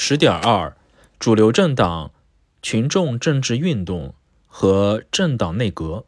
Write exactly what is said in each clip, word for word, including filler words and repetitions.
十点二，主流政党、群众政治运动和政党内阁。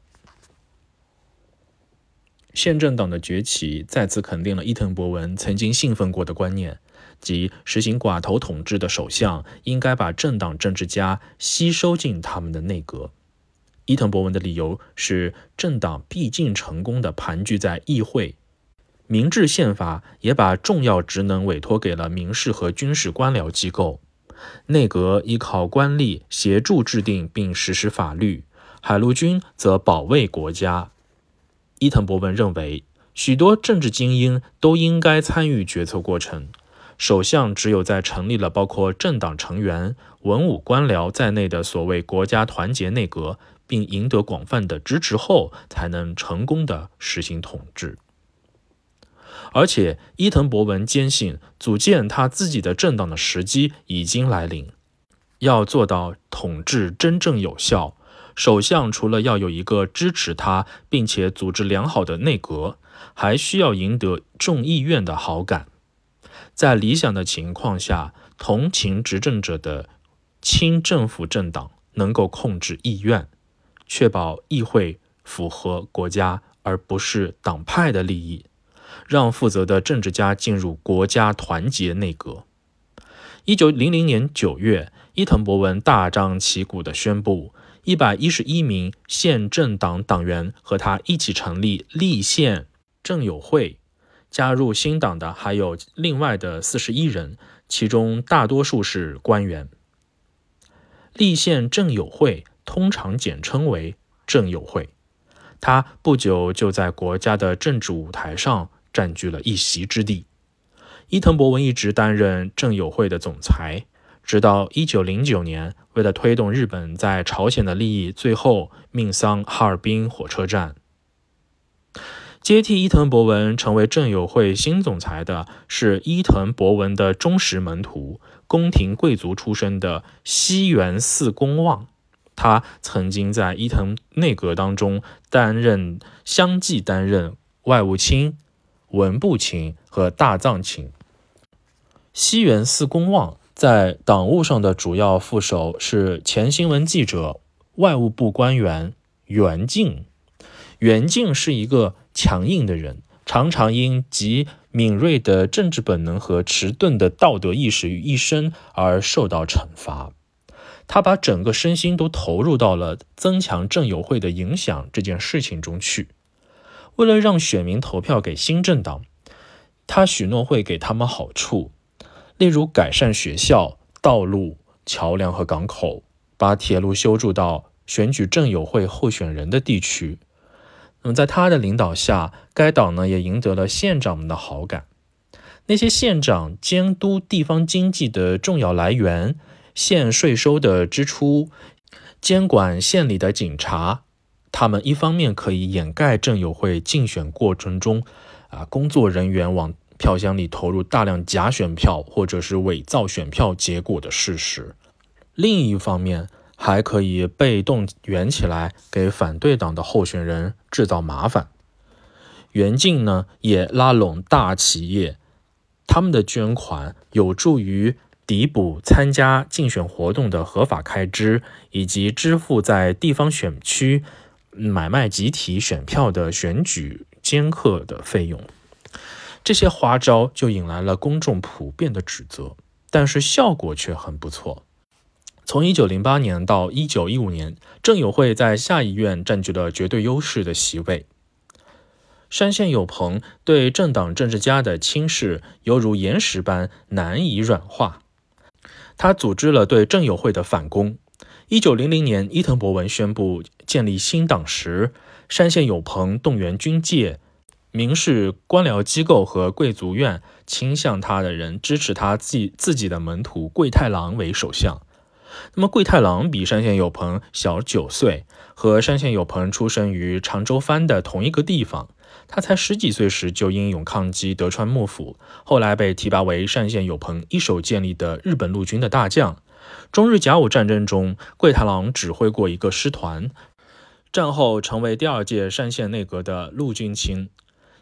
宪政党的崛起再次肯定了伊藤博文曾经信奉过的观念，即实行寡头统治的首相应该把政党政治家吸收进他们的内阁。伊藤博文的理由是，政党毕竟成功地盘踞在议会，明治宪法也把重要职能委托给了民事和军事官僚机构，内阁依靠官吏协助制定并实施法律，海陆军则保卫国家。伊藤博文认为，许多政治精英都应该参与决策过程，首相只有在成立了包括政党成员、文武官僚在内的所谓国家团结内阁，并赢得广泛的支持后，才能成功地实行统治。而且伊藤博文坚信，组建他自己的政党的时机已经来临。要做到统治真正有效，首相除了要有一个支持他并且组织良好的内阁，还需要赢得众议院的好感。在理想的情况下，同情执政者的亲政府政党能够控制议院，确保议会符合国家而不是党派的利益，让负责的政治家进入国家团结内阁。一九零零年九月，伊藤博文大张旗鼓地宣布，一百一十一名县政党党员和他一起成立立宪政友会。加入新党的还有另外的四十一人，其中大多数是官员。立宪政友会通常简称为政友会，他不久就在国家的政治舞台上占据了一席之地。伊藤博文一直担任政友会的总裁，直到一九零九年，为了推动日本在朝鲜的利益，最后命丧哈尔滨火车站。接替伊藤博文成为政友会新总裁的是伊藤博文的忠实门徒，宫廷贵族出身的西园寺公望。他曾经在伊藤内阁当中担任相继担任外务卿、文部卿和大藏卿。西园寺公望在党务上的主要副手是前新闻记者、外务部官员袁敬。袁敬是一个强硬的人，常常因极敏锐的政治本能和迟钝的道德意识于一身而受到惩罚。他把整个身心都投入到了增强政友会的影响这件事情中去。为了让选民投票给新政党，他许诺会给他们好处，例如改善学校、道路、桥梁和港口，把铁路修筑到选举政友会候选人的地区。那么在他的领导下，该党呢也赢得了县长们的好感。那些县长监督地方经济的重要来源，县税收的支出，监管县里的警察，他们一方面可以掩盖政友会竞选过程中啊工作人员往票箱里投入大量假选票或者是伪造选票结果的事实，另一方面还可以被动圆起来，给反对党的候选人制造麻烦。袁敬呢，也拉拢大企业，他们的捐款有助于抵补参加竞选活动的合法开支，以及支付在地方选区买卖集体选票的选举监课的费用。这些花招就引来了公众普遍的指责，但是效果却很不错。从一九零八年到一九一五年，政友会在下议院占据了绝对优势的席位。山县有朋对政党政治家的轻视犹如岩石般难以软化，他组织了对政友会的反攻。一九零零年，伊藤博文宣布建立新党时，山县有朋动员军界、民事官僚机构和贵族院倾向他的人支持他自己自己的门徒桂太郎为首相。那么桂太郎比山县有朋小九岁，和山县有朋出生于常州藩的同一个地方。他才十几岁时就英勇抗击德川幕府，后来被提拔为山县有朋一手建立的日本陆军的大将。中日甲午战争中，桂太郎指挥过一个师团，战后成为第二届山县内阁的陆军卿。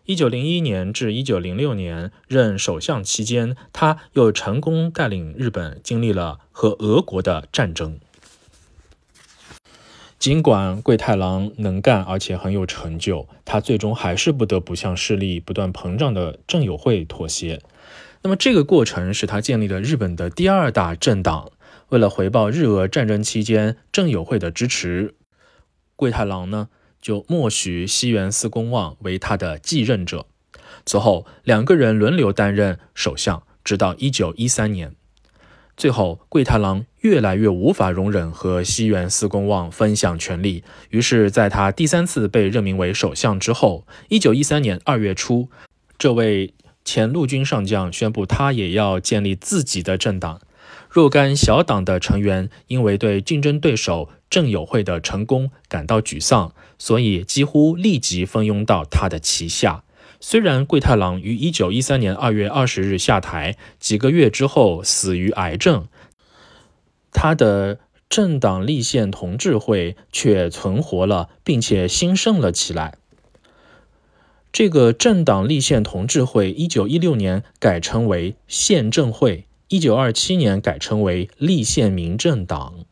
一九零一年至一九零六年任首相期间，他又成功带领日本经历了和俄国的战争。尽管桂太郎能干而且很有成就，他最终还是不得不向势力不断膨胀的政友会妥协。那么这个过程使他建立了日本的第二大政党。为了回报日俄战争期间政友会的支持，桂太郎呢就默许西园寺公望为他的继任者。此后两个人轮流担任首相，直到一九一三年。最后桂太郎越来越无法容忍和西园寺公望分享权力，于是在他第三次被任命为首相之后，一九一三年二月初，这位前陆军上将宣布他也要建立自己的政党。若干小党的成员因为对竞争对手政友会的成功感到沮丧，所以几乎立即蜂拥到他的旗下。虽然桂太郎于一九一三年二月二十日下台，几个月之后死于癌症，他的政党立宪同志会却存活了，并且兴盛了起来。这个政党立宪同志会一九一六年改称为宪政会，一九二七年改称为立宪民政党。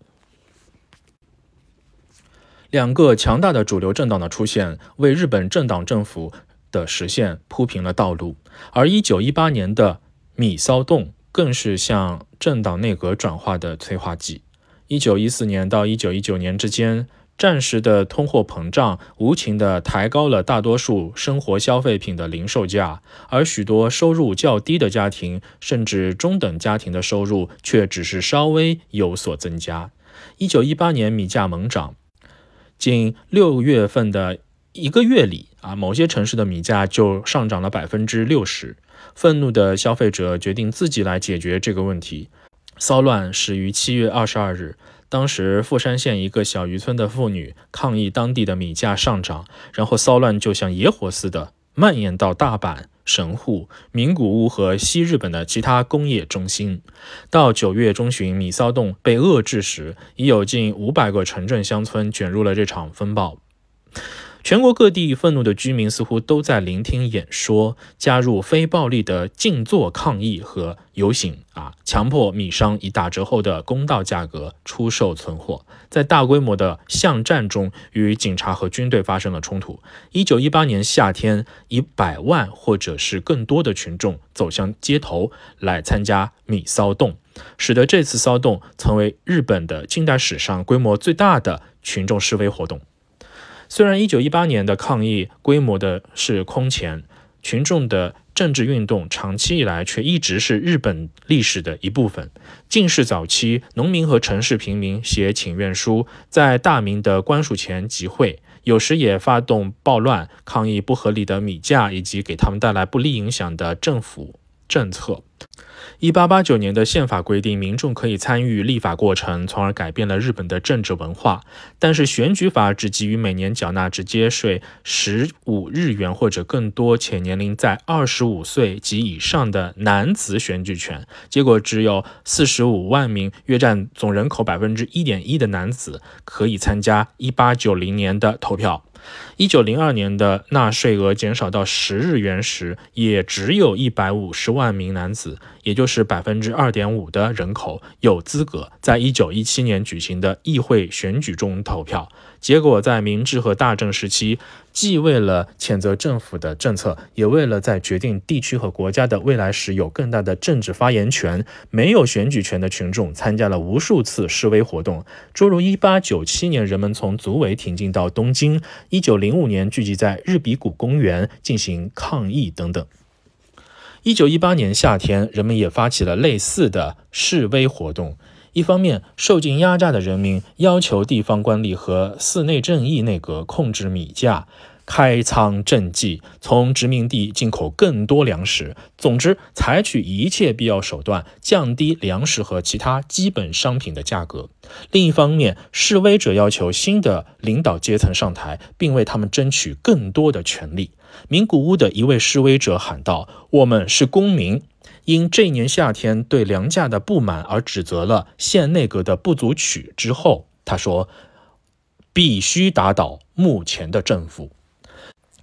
两个强大的主流政党的出现，为日本政党政府的实现铺平了道路。而一九一八年的米骚动更是向政党内阁转化的催化剂。一九一四年到一九一九年之间，暂时的通货膨胀无情地抬高了大多数生活消费品的零售价，而许多收入较低的家庭甚至中等家庭的收入却只是稍微有所增加。一九一八年米价猛涨，仅六月份的一个月里啊，某些城市的米价就上涨了 百分之六十。 愤怒的消费者决定自己来解决这个问题。骚乱始于七月二十二日，当时富山县一个小渔村的妇女抗议当地的米价上涨，然后骚乱就像野火似的蔓延到大阪、神户、名古屋和西日本的其他工业中心。到九月中旬，米骚动被遏制时，已有近五百个城镇乡村卷入了这场风暴。全国各地愤怒的居民似乎都在聆听演说，加入非暴力的静坐抗议和游行啊，强迫米商以打折后的公道价格出售存货。在大规模的巷战中，与警察和军队发生了冲突。一九一八年夏天，以百万或者是更多的群众走向街头来参加米骚动，使得这次骚动成为日本的近代史上规模最大的群众示威活动。虽然一九一八年的抗议规模的是空前，群众的政治运动长期以来却一直是日本历史的一部分。近世早期，农民和城市平民写请愿书，在大明的官署前集会，有时也发动暴乱，抗议不合理的米价以及给他们带来不利影响的政府政策。一八八九年的宪法规定民众可以参与立法过程，从而改变了日本的政治文化。但是选举法只给予每年缴纳直接税十五日元或者更多且年龄在二十五岁及以上的男子选举权，结果只有四十五万名约占总人口 百分之一点一 的男子可以参加一八九零年的投票。一九零二年的纳税额减少到十日元时，也只有一百五十万名男子，也就是 百分之二点五 的人口有资格在一九一七年举行的议会选举中投票。结果在明治和大正时期，既为了谴责政府的政策，也为了在决定地区和国家的未来时有更大的政治发言权，没有选举权的群众参加了无数次示威活动，诸如一八九七年人们从足尾挺进到东京，一九零五年聚集在日比谷公园进行抗议等等。一九一八年夏天，人们也发起了类似的示威活动。一方面，受尽压榨的人民要求地方官吏和寺内正义内阁控制米价，开仓赈济，从殖民地进口更多粮食，总之采取一切必要手段降低粮食和其他基本商品的价格。另一方面，示威者要求新的领导阶层上台，并为他们争取更多的权利。名古屋的一位示威者喊道：“我们是公民。”因这一年夏天对粮价的不满而指责了县内阁的不足取之后，他说：“必须打倒目前的政府。”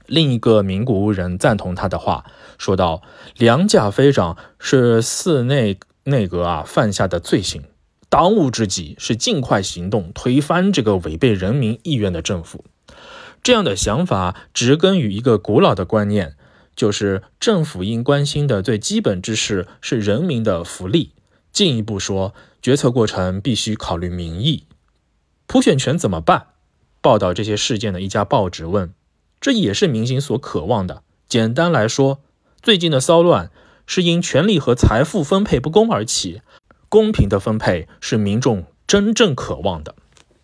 另一个名古屋人赞同他的话，说道：良驾飞长是寺内内阁啊犯下的罪行，当务之急是尽快行动，推翻这个违背人民意愿的政府。这样的想法植根于一个古老的观念，就是政府应关心的最基本之事是人民的福利。进一步说，决策过程必须考虑民意。普选权怎么办？报道这些事件的一家报纸问。这也是民心所渴望的。简单来说，最近的骚乱是因权力和财富分配不公而起，公平的分配是民众真正渴望的。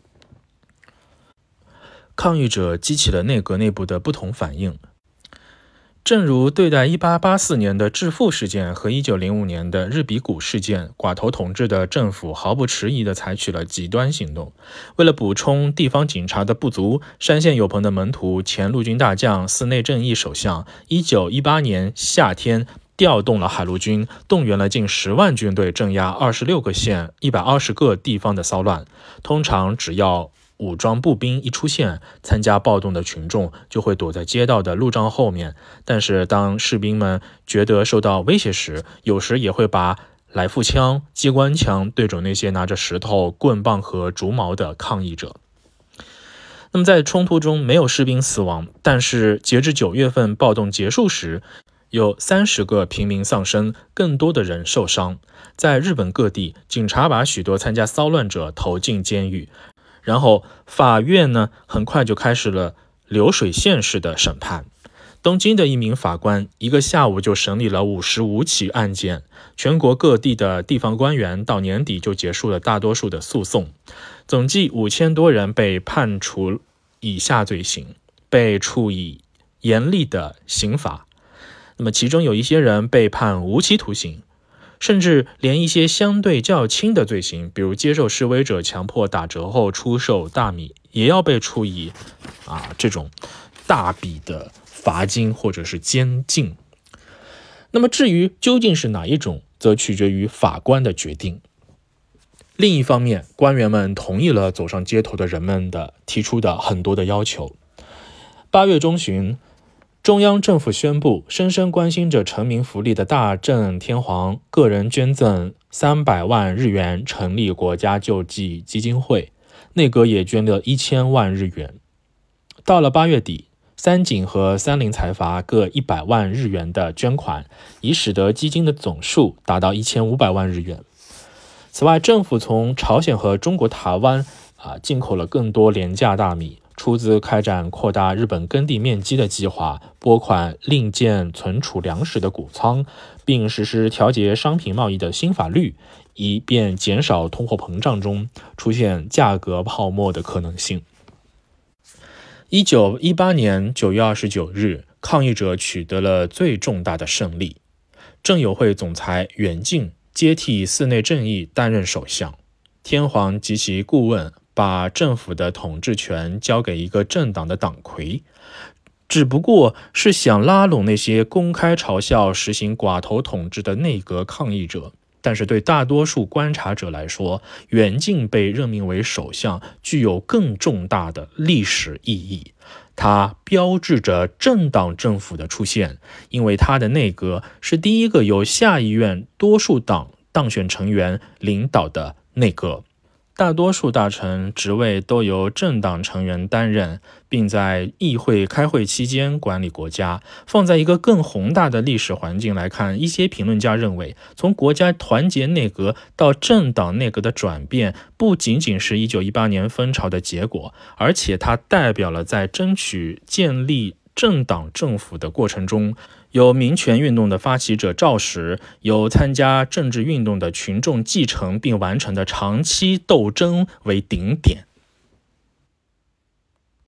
抗议者激起了内阁内部的不同反应。正如对待一八八四年的致富事件和一九零五年的日比谷事件，寡头统治的政府毫不迟疑地采取了极端行动。为了补充地方警察的不足，山县有朋的门徒前陆军大将寺内正义首相一九一八年夏天调动了海陆军，动员了近十万军队镇压二十六个县一百二十个地方的骚乱。通常只要武装步兵一出现，参加暴动的群众就会躲在街道的路障后面，但是当士兵们觉得受到威胁时，有时也会把来复枪、机关枪对准那些拿着石头、棍棒和竹矛的抗议者。那么在冲突中没有士兵死亡，但是截至九月份暴动结束时，有三十个平民丧生，更多的人受伤。在日本各地，警察把许多参加骚乱者投进监狱。然后法院呢，很快就开始了流水线式的审判。东京的一名法官一个下午就审理了五十五起案件，全国各地的地方官员到年底就结束了大多数的诉讼。总计五千多人被判处以下罪行，被处以严厉的刑罚。那么其中有一些人被判无期徒刑，甚至连一些相对较轻的罪行，比如接受示威者强迫打折后出售大米，也要被处以啊这种大笔的罚金或者是监禁。那么至于究竟是哪一种，则取决于法官的决定。另一方面，官员们同意了走上街头的人们的提出的很多的要求。八月中旬，中央政府宣布，深深关心着臣民福利的大正天皇个人捐赠三百万日元成立国家救济基金会，内阁也捐了一千万日元。到了八月底，三井和三菱财阀各一百万日元的捐款，已使得基金的总数达到一千五百万日元。此外，政府从朝鲜和中国台湾啊进口了更多廉价大米，出资开展扩大日本耕地面积的计划，拨款另建存储粮食的谷仓，并实施调节商品贸易的新法律，以便减少通货膨胀中出现价格泡沫的可能性。一九一八年九月二十九日，抗议者取得了最重大的胜利。政友会总裁远近接替寺内正义担任首相，天皇及其顾问把政府的统治权交给一个政党的党魁，只不过是想拉拢那些公开嘲笑实行寡头统治的内阁抗议者。但是对大多数观察者来说，远近被任命为首相具有更重大的历史意义。它标志着政党政府的出现，因为他的内阁是第一个由下议院多数党当选成员领导的内阁。大多数大臣职位都由政党成员担任，并在议会开会期间管理国家。放在一个更宏大的历史环境来看，一些评论家认为，从国家团结内阁到政党内阁的转变，不仅仅是一九一八年风潮的结果，而且它代表了在争取建立政党政府的过程中，由民权运动的发起者赵石，由参加政治运动的群众继承并完成的长期斗争为顶点。